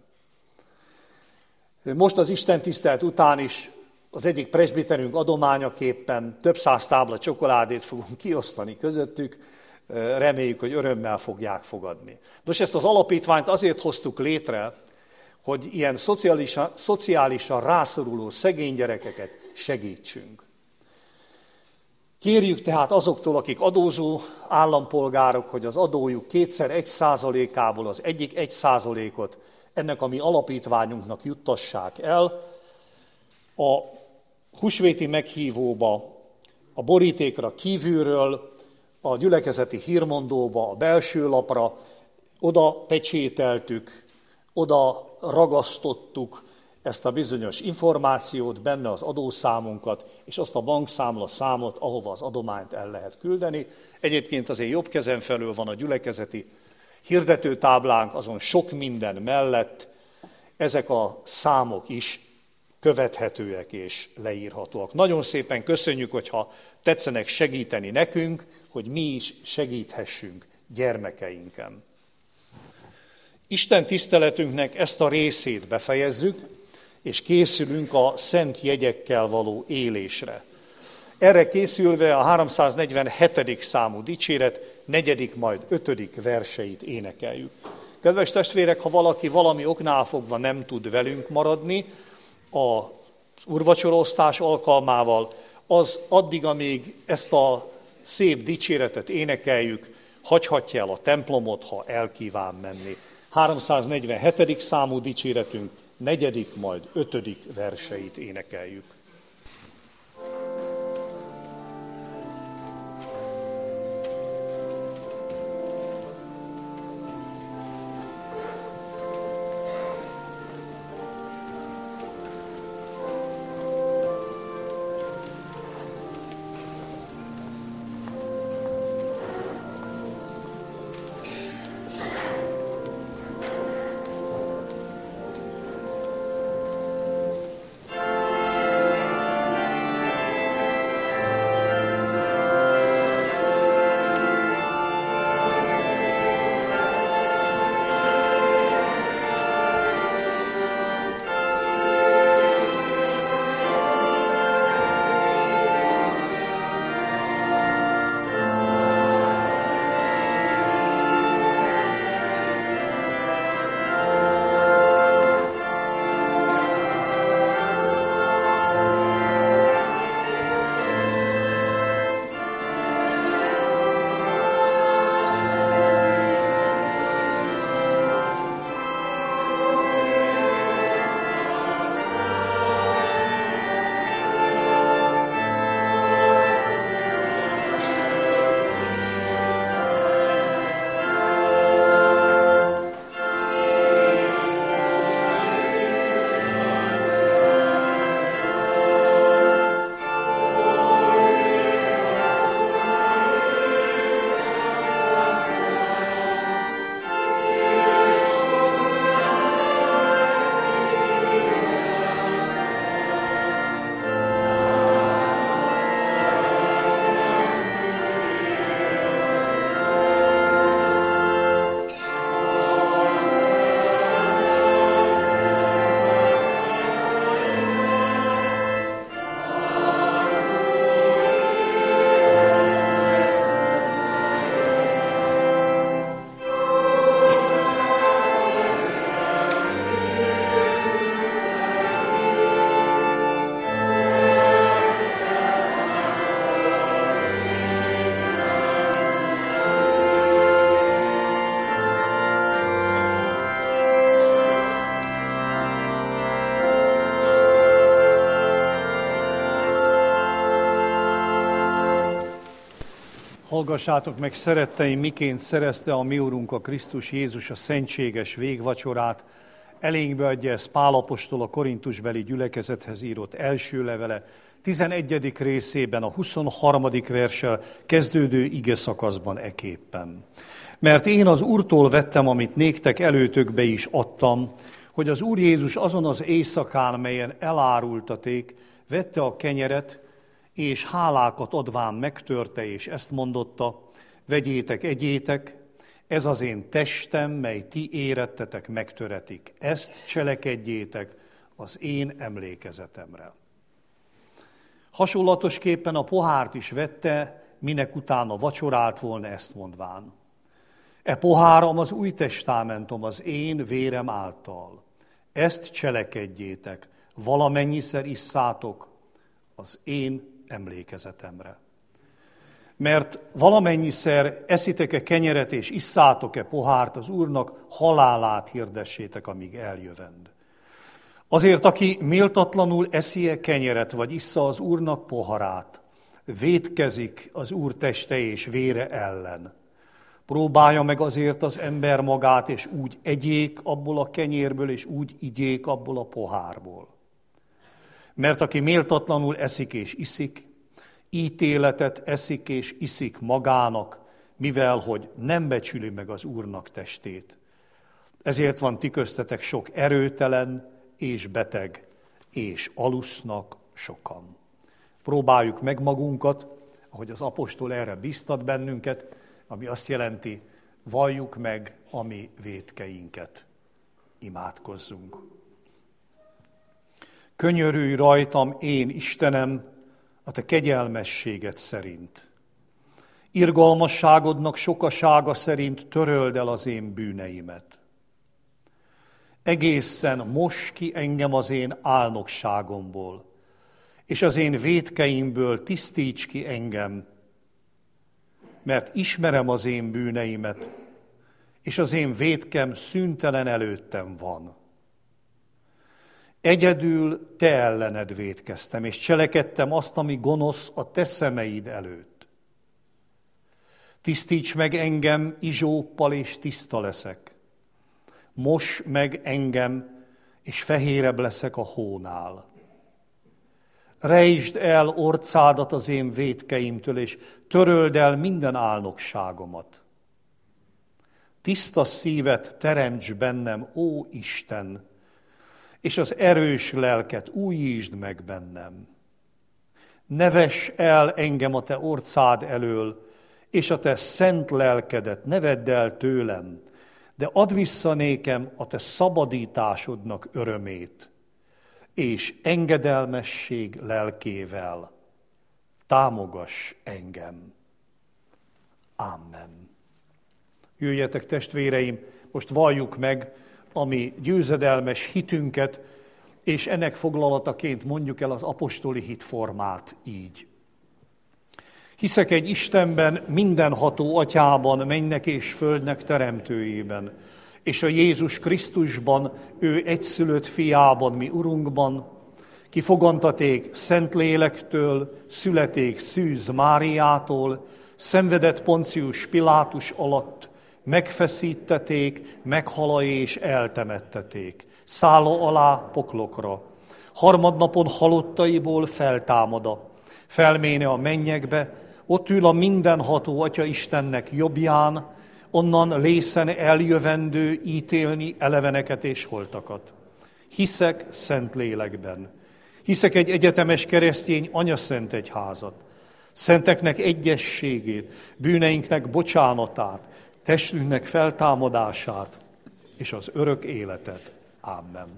Most az istentisztelet után is az egyik presbiterünk adományaképpen több száz tábla csokoládét fogunk kiosztani közöttük, reméljük, hogy örömmel fogják fogadni. Nos, ezt az alapítványt azért hoztuk létre, hogy ilyen szociálisan, szociálisan rászoruló szegény gyerekeket segítsünk. Kérjük tehát azoktól, akik adózó állampolgárok, hogy az adójuk kétszer egy százalékából az egyik egy százalékot ennek a mi alapítványunknak juttassák el. A húsvéti meghívóba, a borítékra kívülről, a gyülekezeti hírmondóba, a belső lapra oda pecsételtük, oda ragasztottuk ezt a bizonyos információt, benne az adószámunkat, és azt a bankszámla számot, ahova az adományt el lehet küldeni. Egyébként azért jobb kezem felől van a gyülekezeti hirdetőtáblánk, azon sok minden mellett ezek a számok is követhetőek és leírhatóak. Nagyon szépen köszönjük, hogyha tetszenek segíteni nekünk, hogy mi is segíthessünk gyermekeinken. Isten tiszteletünknek ezt a részét befejezzük, és készülünk a szent jegyekkel való élésre. Erre készülve a háromszáznegyvenhetedik számú dicséret negyedik, majd ötödik verseit énekeljük. Kedves testvérek, ha valaki valami oknál fogva nem tud velünk maradni, a úrvacsoraosztás alkalmával, az addig, amíg ezt a szép dicséretet énekeljük, hagyhatja el a templomot, ha el kíván menni. háromszáznegyvenhetedik számú dicséretünk negyedik, majd ötödik verseit énekeljük. Hallgassátok meg, szeretteim, miként szerezte a mi Urunk a Krisztus Jézus a szentséges végvacsorát. Elénkbe adja ezt Pál apostol a korintusbeli gyülekezethez írott első levele, tizenegyedik részében, a huszonharmadik verssel kezdődő ige szakaszban eképpen. Mert én az Úrtól vettem, amit néktek előtökbe is adtam, hogy az Úr Jézus azon az éjszakán, melyen elárultaték, vette a kenyeret, és hálákat adván megtörte, és ezt mondotta: vegyétek, egyétek, ez az én testem, mely ti érettetek megtöretik. Ezt cselekedjétek az én emlékezetemre. Hasonlatosképpen a pohárt is vette, minek utána vacsorált volna, ezt mondván: e poháram az új testamentum az én vérem által. Ezt cselekedjétek, valamennyiszer isszátok az én emlékezetemre. Mert valamennyiszer eszitek-e kenyeret és isszátok-e pohárt, az Úrnak halálát hirdessétek, amíg eljövend. Azért, aki méltatlanul eszi-e kenyeret, vagy issza az Úrnak poharát, vétkezik az Úr teste és vére ellen. Próbálja meg azért az ember magát, és úgy egyék abból a kenyérből, és úgy igyék abból a pohárból. Mert aki méltatlanul eszik és iszik, ítéletet eszik és iszik magának, mivel hogy nem becsüli meg az Úrnak testét. Ezért van ti köztetek sok erőtelen és beteg, és alusznak sokan. Próbáljuk meg magunkat, ahogy az apostol erre biztat bennünket, ami azt jelenti, valljuk meg a mi vétkeinket. Imádkozzunk. Könyörülj rajtam, én Istenem, a te kegyelmességed szerint. Irgalmasságodnak sokasága szerint töröld el az én bűneimet. Egészen mos ki engem az én álnokságomból, és az én vétkeimből tisztíts ki engem, mert ismerem az én bűneimet, és az én vétkem szüntelen előttem van. Egyedül te ellened vétkeztem, és cselekedtem azt, ami gonosz a te szemeid előtt. Tisztíts meg engem izsóppal, és tiszta leszek. Mos meg engem, és fehérebb leszek a hónál. Rejtsd el orcádat az én vétkeimtől, és töröld el minden álnokságomat. Tiszta szívet teremts bennem, ó Isten, és az erős lelket újítsd meg bennem. Ne vess el engem a te orcád elől, és a te szent lelkedet ne vedd el tőlem, de add vissza nékem a te szabadításodnak örömét, és engedelmesség lelkével támogass engem. Amen. Jöjjetek, testvéreim, most valljuk meg a mi győzedelmes hitünket, és ennek foglalataként mondjuk el az apostoli hitformát így. Hiszek egy Istenben, mindenható Atyában, mennek és földnek teremtőjében, és a Jézus Krisztusban, ő egyszülött fiában, mi Urunkban, ki fogantaték Szentlélektől, születék Szűz Máriától, szenvedett Poncius Pilátus alatt, megfeszítették, meghala és eltemetteték, szála alá poklokra. Harmadnapon halottaiból feltámada, felméne a mennyekbe, ott ül a mindenható Atya Istennek jobbján, onnan lészen eljövendő ítélni eleveneket és holtakat. Hiszek szent lélekben. Hiszek egy egyetemes keresztény anyaszent egyházat, szenteknek egyességét, bűneinknek bocsánatát, testünknek feltámadását és az örök életet. Amen.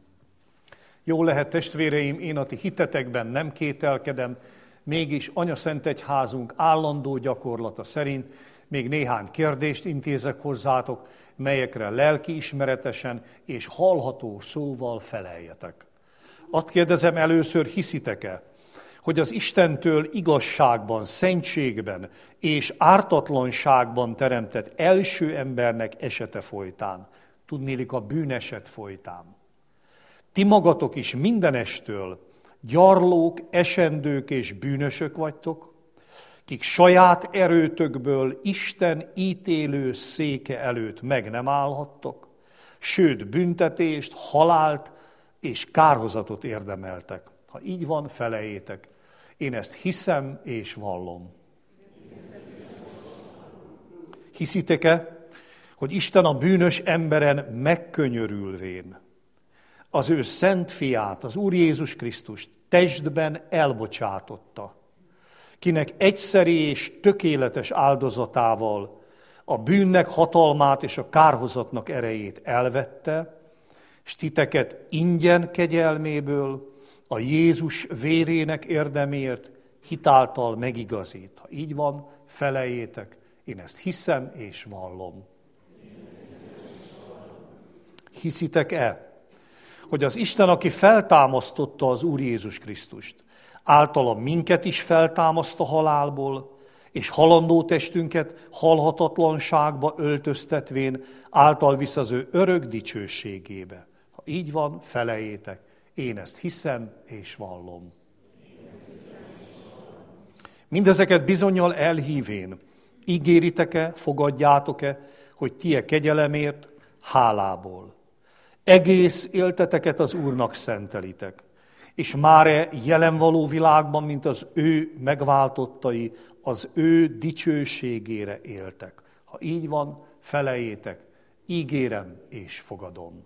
Jó lehet, testvéreim, én a ti hitetekben nem kételkedem, mégis anyaszent egyházunk állandó gyakorlata szerint még néhány kérdést intézek hozzátok, melyekre lelkiismeretesen és hallható szóval feleljetek. Azt kérdezem először, hiszitek-e, hogy az Istentől igazságban, szentségben és ártatlanságban teremtett első embernek esete folytán, tudnélik a bűneset folytán, ti magatok is mindenestől gyarlók, esendők és bűnösök vagytok, kik saját erőtökből Isten ítélő széke előtt meg nem állhattok, sőt büntetést, halált és kárhozatot érdemeltek. Ha így van, felejétek. Én ezt hiszem és vallom. Hiszitek-e, hogy Isten a bűnös emberen megkönyörülvén az ő szent fiát, az Úr Jézus Krisztust testben elbocsátotta, kinek egyszeri és tökéletes áldozatával a bűnnek hatalmát és a kárhozatnak erejét elvette, s titeket ingyen kegyelméből a Jézus vérének érdemért hitáltal megigazít. Ha így van, felejétek, én ezt hiszem és vallom. Hiszitek-e, hogy az Isten, aki feltámasztotta az Úr Jézus Krisztust, általa minket is feltámaszt a halálból, és halandó testünket halhatatlanságba öltöztetvén által visz az ő örök dicsőségébe. Ha így van, felejétek, én ezt hiszem és vallom. Mindezeket bizonnyal elhívén, ígéritek-e, fogadjátok-e, hogy ti e kegyelemért hálából egész élteteket az Úrnak szentelitek, és már jelen való világban, mint az ő megváltottai, az ő dicsőségére éltek. Ha így van, felejétek, ígérem és fogadom.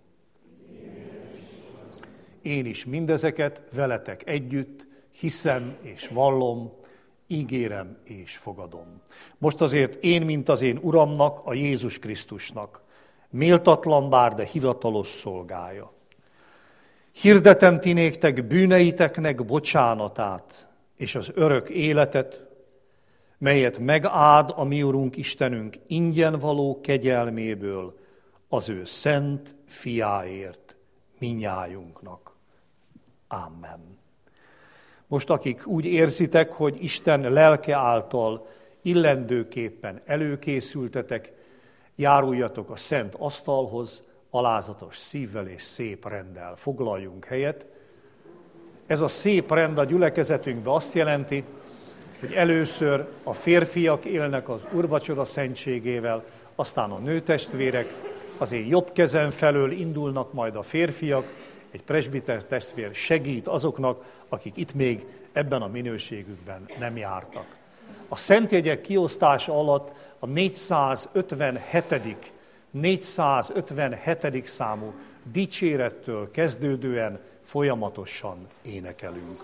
Én is mindezeket veletek együtt hiszem és vallom, ígérem és fogadom. Most azért én, mint az én Uramnak, a Jézus Krisztusnak, méltatlan bár, de hivatalos szolgája. Hirdetem ti néktek bűneiteknek bocsánatát és az örök életet, melyet megáld a mi Urunk Istenünk ingyen való kegyelméből az ő szent fiáért minnyájunknak. Amen. Most akik úgy érzitek, hogy Isten lelke által illendőképpen előkészültetek, járuljatok a szent asztalhoz, alázatos szívvel és szép renddel. Foglaljunk helyet. Ez a szép rend a gyülekezetünkben azt jelenti, hogy először a férfiak élnek az úrvacsora szentségével, aztán a nőtestvérek, az én jobb kezem felől indulnak majd a férfiak, egy presbiter testvér segít azoknak, akik itt még ebben a minőségükben nem jártak. A szentjegyek kiosztása alatt a négyszázötvenhetedik négyszázötvenhetedik számú dicsérettől kezdődően folyamatosan énekelünk.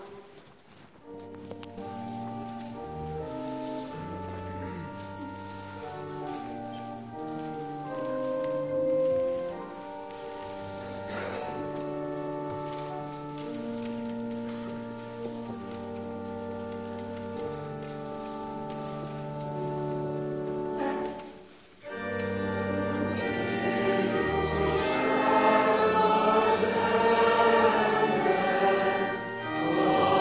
Oh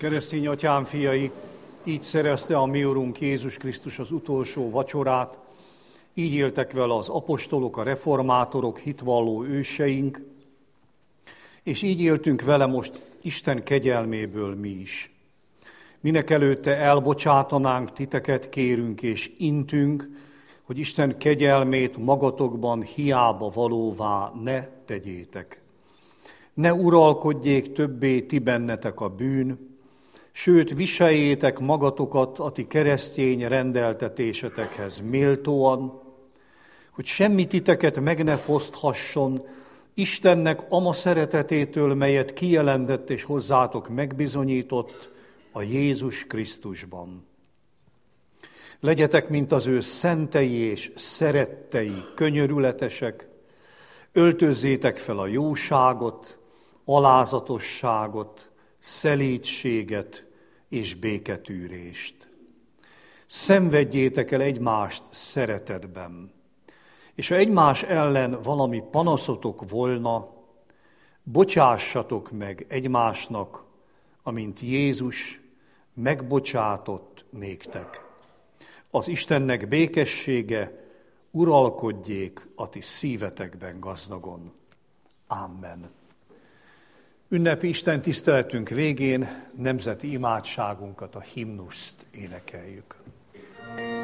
Keresztény atyám fiai, így szerezte a mi Urunk Jézus Krisztus az utolsó vacsorát, így éltek vele az apostolok, a reformátorok, hitvalló őseink, és így éltünk vele most Isten kegyelméből mi is. Mindenekelőtte elbocsátanánk, titeket kérünk és intünk, hogy Isten kegyelmét magatokban hiába valóvá ne tegyétek. Ne uralkodjék többé ti bennetek a bűn, sőt, viseljétek magatokat a ti keresztény rendeltetésetekhez méltóan, hogy semmi titeket meg ne foszthasson Istennek ama szeretetétől, melyet kijelentett és hozzátok megbizonyított a Jézus Krisztusban. Legyetek, mint az ő szentei és szerettei, könyörületesek, öltözzétek fel a jóságot, alázatosságot, szelídséget és béketűrést. Szenvedjétek el egymást szeretetben, és ha egymás ellen valami panaszotok volna, bocsássatok meg egymásnak, amint Jézus megbocsátott néktek. Az Istennek békessége uralkodjék a ti szívetekben gazdagon. Amen. Ünnepi Isten tiszteletünk végén nemzeti imádságunkat, a himnuszt énekeljük.